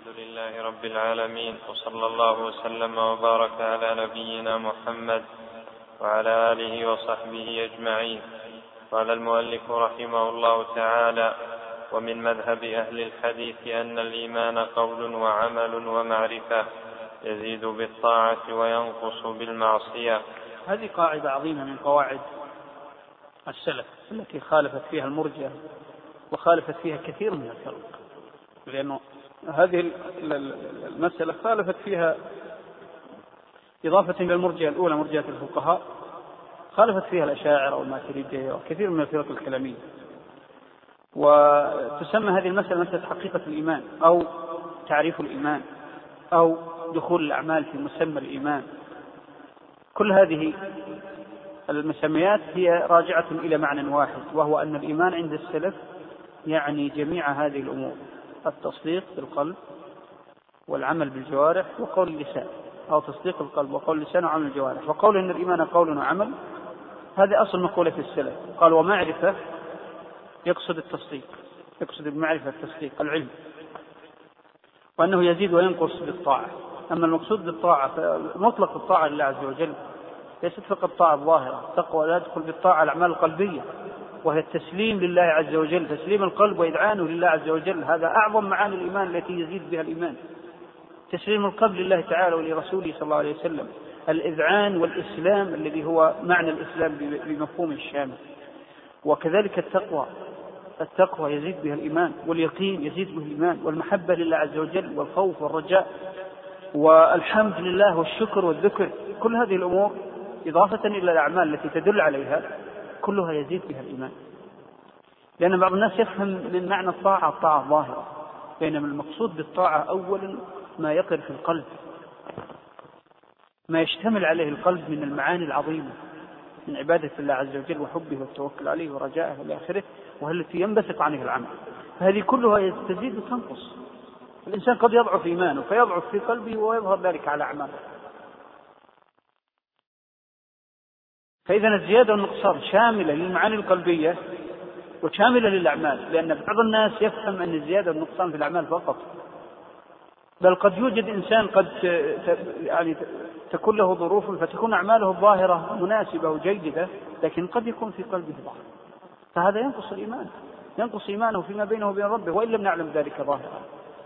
لله رب العالمين، وصلى الله وسلم وبارك على نبينا محمد وعلى آله وصحبه أجمعين. قال المؤلف رحمه الله تعالى: ومن مذهب أهل الحديث أن الإيمان قول وعمل ومعرفة، يزيد بالطاعة وينقص بالمعصية. هذه قاعدة عظيمة من قواعد السلف التي خالفت فيها المرجئة وخالفت فيها كثير من الفرق، لأنه هذه المسألة خالفت فيها إضافة إلى المرجئة الأولى مرجئة الفقهاء، خالفت فيها الأشاعرة والماتريدية وكثير من الفرق الكلامية. وتسمى هذه المسألة مسألة حقيقة الإيمان أو تعريف الإيمان أو دخول الأعمال في مسمى الإيمان. كل هذه المسميات هي راجعة إلى معنى واحد، وهو أن الإيمان عند السلف يعني جميع هذه الأمور: التصديق بالقلب والعمل بالجوارح وقول اللسان، أو تصديق القلب وقول اللسان وعمل الجوارح. وقول إن الإيمان قول وعمل هذا أصل مقولة في السلف. قال: ومعرفة يقصد التصديق، يقصد بمعرفة التصديق العلم، وأنه يزيد وينقص بالطاعة. أما المقصود بالطاعة فمطلق الطاعة لله عز وجل، ليست فقط طاعة ظاهرة. التقوى لا تدخل بالطاعة الأعمال القلبية، وهي التسليم لله عز وجل، تسليم القلب وإذعانه لله عز وجل. هذا أعظم معاني الإيمان التي يزيد بها الإيمان، تسليم القلب لله تعالى ولرسوله صلى الله عليه وسلم، الإذعان والإسلام الذي هو معنى الإسلام بمفهوم الشامل. وكذلك التقوى يزيد بها الإيمان، واليقين يزيد به الإيمان، والمحبة لله عز وجل، والخوف والرجاء، والحمد لله والشكر والذكر. كل هذه الأمور إضافة إلى الأعمال التي تدل عليها كلها يزيد بها الإيمان. لأن بعض الناس يفهم من معنى الطاعة ظاهرة، بينما المقصود بالطاعة أولا ما يقر في القلب، ما يشتمل عليه القلب من المعاني العظيمة من عبادة الله عز وجل وحبه والتوكل عليه ورجائه إلى آخره، والتي ينبثق عنه العمل. فهذه كلها تزيد وتنقص. الإنسان قد يضعف إيمانه فيضعف في قلبه ويظهر ذلك على أعماله. فإذا الزيادة والنقصان شاملة للمعاني القلبية وشاملة للأعمال، لأن بعض الناس يفهم أن الزيادة والنقصان في الأعمال فقط، بل قد يوجد إنسان قد تكون له ظروف فتكون أعماله الظاهرة مناسبة وجيدة، لكن قد يكون في قلبه ضعف، فهذا ينقص الإيمان، ينقص إيمانه فيما بينه وبين ربه، وإن لم نعلم ذلك ظاهرا.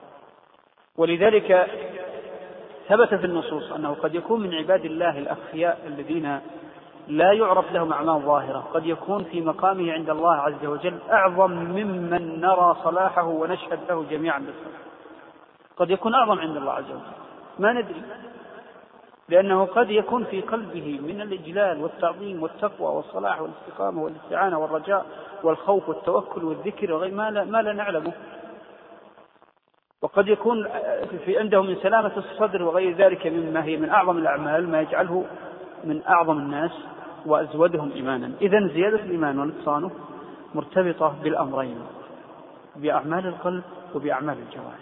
ولذلك ثبت في النصوص أنه قد يكون من عباد الله الأخفياء الذين لا يعرف لهم أعمال ظاهرة، قد يكون في مقامه عند الله عز وجل أعظم ممن نرى صلاحه ونشهد له جميعا بالصلاح. قد يكون أعظم عند الله عز وجل، ما ندري، لأنه قد يكون في قلبه من الإجلال والتعظيم والتقوى والصلاح والاستقامة والاستعانة والرجاء والخوف والتوكل والذكر وغير ما لا نعلمه. وقد يكون عنده من سلامة الصدر وغير ذلك مما هي من أعظم الأعمال ما يجعله من أعظم الناس وأزودهم إيمانا. إذن زيادة الإيمان ونقصانه مرتبطة بالأمرين، بأعمال القلب وبأعمال الجوارح.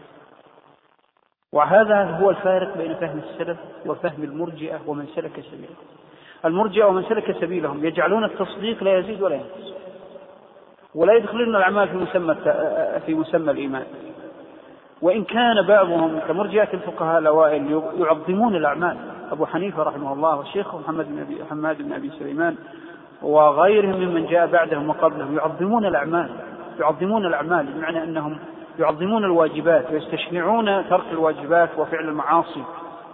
وهذا هو الفارق بين فهم السلف وفهم المرجئة ومن سلك سبيلهم. المرجئة ومن سلك سبيلهم يجعلون التصديق لا يزيد ولا ينقص، ولا يدخلون الأعمال في مسمى الإيمان. وإن كان بعضهم كمرجئة الفقهاء الأوائل يعظمون الأعمال، أبو حنيفة رحمه الله والشيخ محمد بن أبي سليمان وغيرهم ممن جاء بعدهم وقبلهم يعظمون الأعمال بمعنى أنهم يعظمون الواجبات ويستشنعون ترك الواجبات وفعل المعاصي،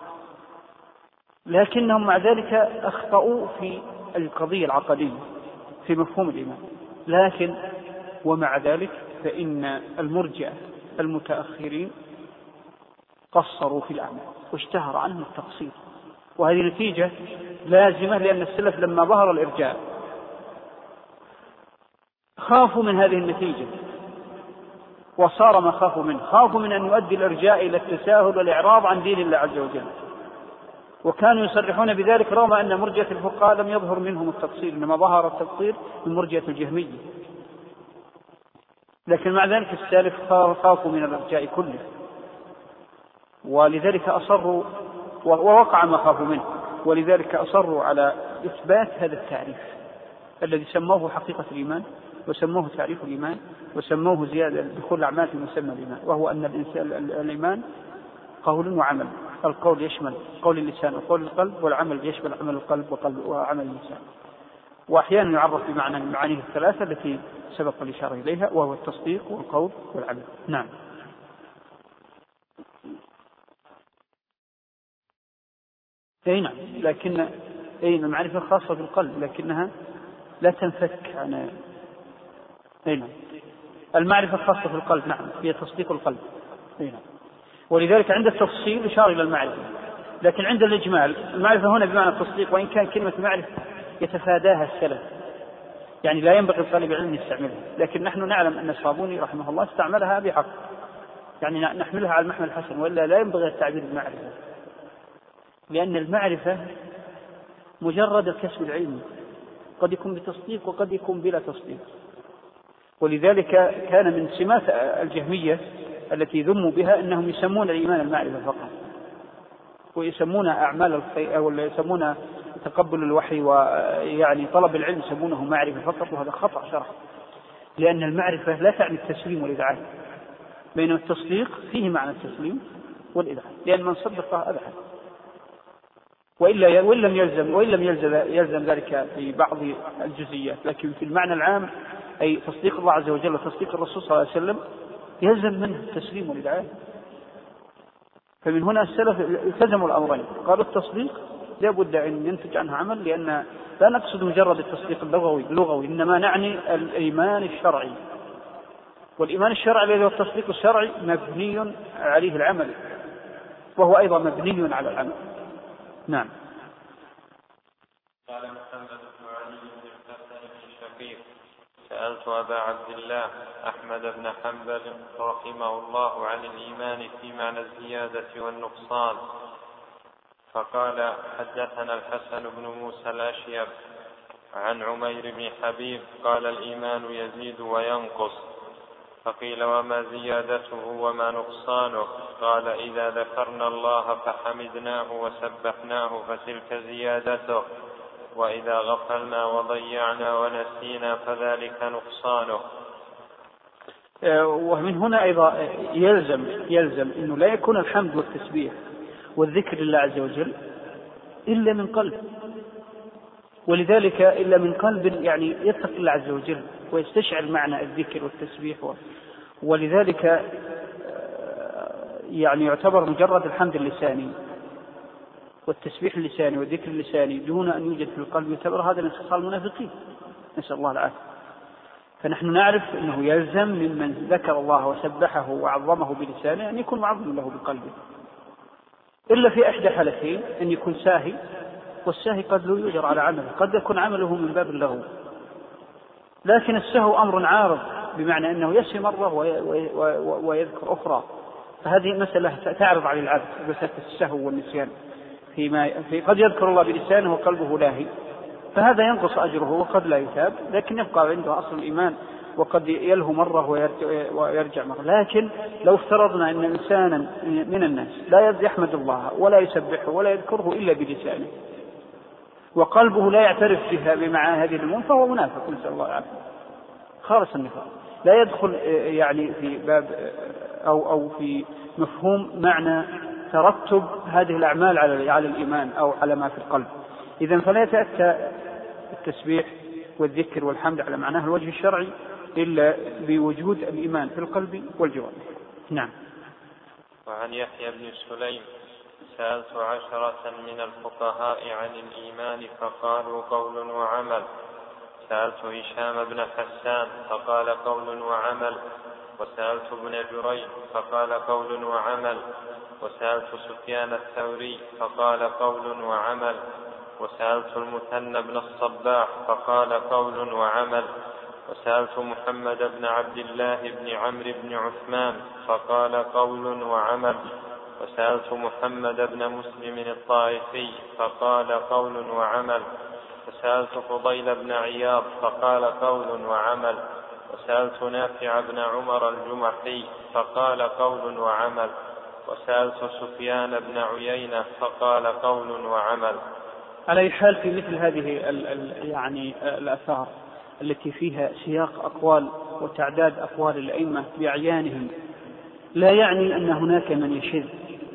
لكنهم مع ذلك أخطأوا في القضية العقدية في مفهوم الإيمان. لكن ومع ذلك فإن المرجئة المتأخرين قصروا في الأعمال واشتهر عنهم التقصير، وهذه نتيجة لازمة، لأن السلف لما ظهر الإرجاء خافوا من هذه النتيجة، وصار ما خافوا منه، خافوا من أن يؤدي الإرجاء إلى التساهل والإعراض عن دين الله عز وجل، وكانوا يصرحون بذلك رغم أن مرجئة الفقهاء لم يظهر منهم التقصير، إنما ظهر التقصير من مرجئة الجهمية. لكن مع ذلك السلف خافوا من الإرجاء كله، ولذلك أصروا ووقع ما خافوا منه، ولذلك أصروا على إثبات هذا التعريف الذي سموه حقيقة الإيمان وسموه تعريف الإيمان وسموه زيادة دخول الأعمال في مسمى الإيمان، وهو أن الإيمان قول وعمل. القول يشمل قول اللسان وقول القلب، والعمل يشمل عمل القلب وعمل اللسان. وأحيانا يعرف بمعنى من معانيه الثلاثة التي سبق الإشارة إليها، وهو التصديق والقول والعمل. نعم. أي نعم، لكن المعرفة خاصة بالقلب لكنها لا تنفك عن نعم. المعرفة خاصة في القلب، نعم، هي تصديق القلب. نعم. ولذلك عند التفصيل إشارة إلى المعرفة، لكن عند الإجمال المعرفة هنا بمعنى التصديق، وإن كان كلمة معرفة يتفاداها السلف، يعني لا ينبغي لطالب العلم يستعملها، لكن نحن نعلم أن الصابوني رحمه الله استعملها بحق، يعني نحملها على المحمل الحسن، ولا لا ينبغي التعبير بالمعرفة، لأن المعرفة مجرد الكسب العلمي، قد يكون بتصديق وقد يكون بلا تصديق. ولذلك كان من سمات الجهمية التي ذموا بها أنهم يسمون الإيمان المعرفة فقط، ويسمون أعمال الخير أو يسمون تقبل الوحي ويعني طلب العلم يسمونه معرفة فقط، وهذا خطأ شرعي، لأن المعرفة لا تعني التسليم والإذعان، بينما التصديق فيه معنى التسليم والإذعان، لأن من صدق أذعن، وإن لم يلزم ذلك في بعض الجزئيات، لكن في المعنى العام أي تصديق الله عز وجل وتصديق الرسول صلى الله عليه وسلم يلزم منه التسليم والإذعان. فمن هنا السلف التزموا الأمرين، قالوا التصديق لا بد أن ينتج عنه عمل، لأن لا نقصد مجرد التصديق اللغوي، إنما نعني الإيمان الشرعي، والإيمان الشرعي الذي هو التصديق الشرعي مبني عليه العمل، وهو أيضا مبني على العمل. نعم. قال محمد بن علي بن الحسن بن شقيق: سألت أبا عبد الله أحمد بن حنبل رحمه الله عن الإيمان في معنى الزيادة والنقصان، فقال: حدثنا الحسن بن موسى الأشيب عن عمير بن حبيب قال: الإيمان يزيد وينقص. فقيل: وما زيادته وما نقصانه؟ قال: إذا ذكرنا الله فحمدناه وسبحناه فتلك زيادته، وإذا غفلنا وضيعنا ونسينا فذلك نقصانه. ومن هنا أيضا يلزم أنه لا يكون الحمد والتسبيح والذكر لله عز وجل إلا من قلب، ولذلك إلا من قلب يعني يتقي الله عز وجل ويستشعر معنى الذكر والتسبيح، ولذلك يعني يعتبر مجرد الحمد اللساني والتسبيح اللساني والذكر اللساني دون أن يوجد في القلب يعتبر هذا من خصال المنافقين، نسأل الله العافية. فنحن نعرف أنه يلزم ممن ذكر الله وسبحه وعظمه بلسانه أن يكون معظم له بقلبه، إلا في إحدى حالتين: أن يكون ساهي، والساهي قد لا يؤجر على عمله، قد يكون عمله من باب اللغو، لكن السهو أمر عارض، بمعنى أنه يسهي مرة ويذكر أخرى، فهذه مسألة تعرض على العبد، مسألة السهو والنسيان، قد يذكر الله بلسانه وقلبه لاهي، فهذا ينقص أجره وقد لا يثاب، لكن يبقى عنده أصل الإيمان، وقد يلهو مرة ويرجع مرة. لكن لو افترضنا أن إنسانا من الناس لا يحمد الله ولا يسبحه ولا يذكره إلا بلسانه، وقلبه لا يعترف بها بمعنى هذه الأمور، فهو منافق، نسأل الله العافية، خالص النفاق، لا يدخل يعني في باب أو في مفهوم معنى ترتب هذه الأعمال على الإيمان أو على ما في القلب. إذن فلا يتأتى التسبيح والذكر والحمد على معناه الوجه الشرعي إلا بوجود الإيمان في القلب والجوارح. نعم. وعن يحيى بن سليم: سألت 10 من الفقهاء عن الإيمان فقالوا قول وعمل. سألت هشام بن حسان فقال قول وعمل. وسألت ابن جريج فقال قول وعمل. وسألت سفيان الثوري فقال قول وعمل. وسألت المثنى بن الصباح فقال قول وعمل. وسألت محمد بن عبد الله بن عمرو بن عثمان فقال قول وعمل. وسألت محمد بن مسلم الطائفي فقال قول وعمل. وسألت فضيل بن عياض فقال قول وعمل. وسألت نافع بن عمر الجمحي فقال قول وعمل. وسألت سفيان بن عيينة فقال قول وعمل. على أي حال في مثل هذه يعني الآثار التي فيها سياق أقوال وتعداد أقوال الأئمة بأعيانهم لا يعني أن هناك من يشذ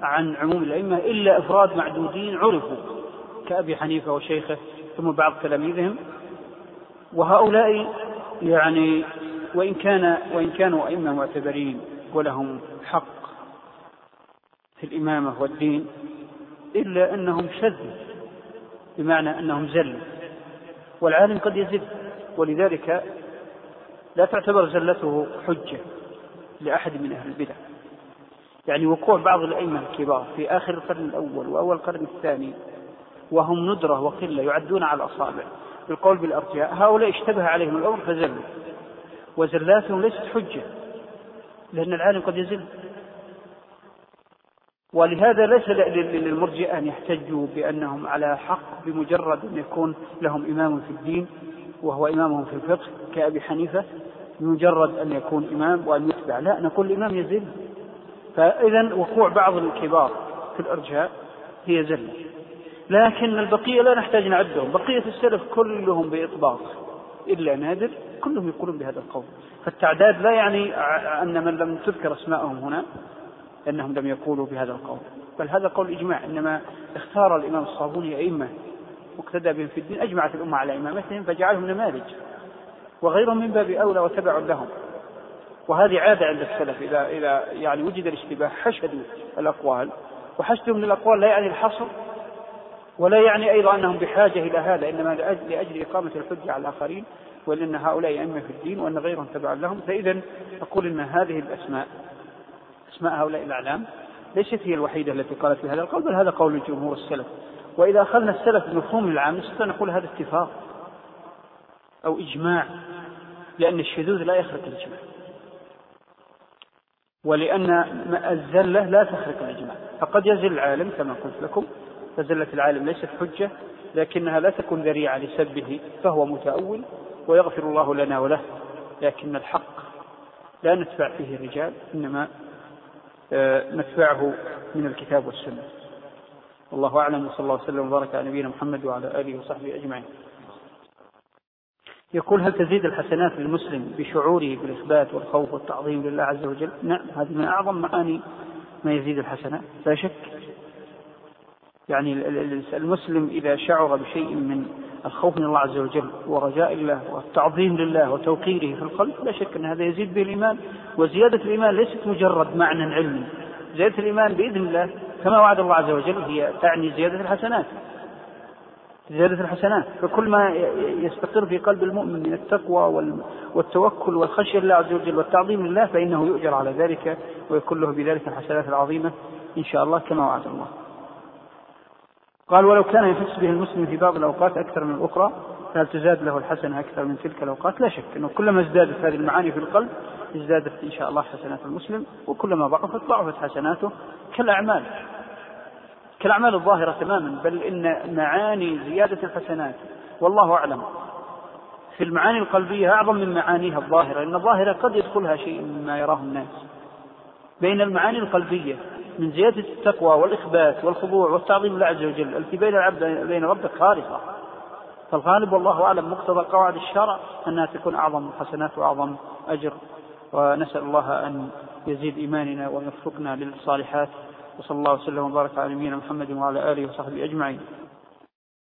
عن عموم الأئمة إلا أفراد معدودين عرفوا كأبي حنيفة وشيخه ثم بعض تلاميذهم، وهؤلاء يعني وإن كانوا أئمة معتبرين ولهم حق في الإمامة والدين، إلا أنهم شذوا، بمعنى أنهم زلوا، والعالم قد يزل، ولذلك لا تعتبر زلته حجة لأحد من أهل البدع. يعني وقوع بعض الأئمة الكبار في آخر القرن الأول وأول القرن الثاني وهم ندرة وقلة يعدون على الأصابع بالقول بالأرجاء، هؤلاء اشتبه عليهم الأمر فزلوا، وزلاتهم ليست حجة لأن العالم قد يزل. ولهذا ليس للمرجئة أن يحتجوا بأنهم على حق بمجرد أن يكون لهم إمام في الدين وهو إمامهم في الفقه كأبي حنيفة، بمجرد أن يكون إمام وأن يتبع، لا، نقول الإمام يزل. فإذا وقوع بعض الكبار في الأرجاء هي زلة، لكن البقية لا نحتاج نعدهم، بقية السلف كلهم بإطباق إلا نادر كلهم يقولون بهذا القول. فالتعداد لا يعني أن من لم تذكر أسماءهم هنا أنهم لم يقولوا بهذا القول، بل هذا قول إجماع، إنما اختار الإمام الصابوني أئمة واقتدى بهم في الدين، أجمعت الأمة على إمامتهم فجعلهم نماذج، وغيرهم من باب أولى وتبع لهم. وهذه عادة عند السلف، إذا يعني وجد الاشتباه حشدوا الأقوال، وحشدهم للأقوال لا يعني الحصر ولا يعني أيضا أنهم بحاجة إلى هذا، إنما لأجل إقامة الحجة على الآخرين، وأن هؤلاء أئمة في الدين وأن غيرهم تبع لهم. فإذا أقول أن هذه الأسماء، أسماء هؤلاء الأعلام، ليست هي الوحيدة التي قالت بهذا القول، بل هذا قول الجمهور السلف. وإذا أخذنا السلف بمفهوم العام نستطيع نقول هذا اتفاق أو إجماع، لأن الشذوذ لا يخرق الإجماع، ولأن الزلة لا تخرق الإجماع. فقد يزل العالم كما قلت لكم، فزلة العالم ليست حجة، لكنها لا تكون ذريعة لسبه، فهو متأول ويغفر الله لنا وله. لكن الحق لا نتبع فيه الرجال، إنما نتبعه من الكتاب والسنة. والله أعلم، وصلى الله وسلم وبارك على نبينا محمد وعلى آله وصحبه أجمعين. يقول: هل تزيد الحسنات للمسلم بشعوره بالإثبات والخوف والتعظيم لله عز وجل؟ نعم، هذه من أعظم معاني ما يزيد الحسنات لا شك. يعني المسلم إذا شعر بشيء من الخوف من الله عز وجل ورجاء الله والتعظيم لله وتوقيره في القلب، لا شك أن هذا يزيد به الإيمان. وزيادة الإيمان ليست مجرد معنى علمي، زيادة الإيمان بإذن الله كما وعد الله عز وجل هي تعني زيادة الحسنات، زيادة الحسنات. فكل ما يستقر في قلب المؤمن من التقوى والتوكل والخشية لله عز وجل والتعظيم لله فإنه يؤجر على ذلك ويكون له بذلك الحسنات العظيمة إن شاء الله كما وعد الله. قال: ولو كان يحس به المسلم في بعض الأوقات أكثر من الأخرى فهل تزاد له الحسنة أكثر من تلك الأوقات؟ لا شك أنه كلما ازدادت هذه المعاني في القلب ازدادت إن شاء الله حسنات المسلم، وكلما ضعفت حسناته كالأعمال الظاهرة تماما. بل إن معاني زيادة الحسنات والله أعلم في المعاني القلبية أعظم من معانيها الظاهرة، إن الظاهرة قد يدخلها شيء مما يراه الناس. بين المعاني القلبية من زيادة التقوى والإخبات والخضوع والتعظيم لله عز وجل التي بين العبد بين ربك خالصة، فالغالب والله أعلم مقتضى قواعد الشرع أنها تكون أعظم الحسنات وأعظم أجر. ونسأل الله أن يزيد إيماننا ويوفقنا للصالحات. وصلى الله وسلم وبارك على نبينا محمد وعلى آله وصحبه أجمعين.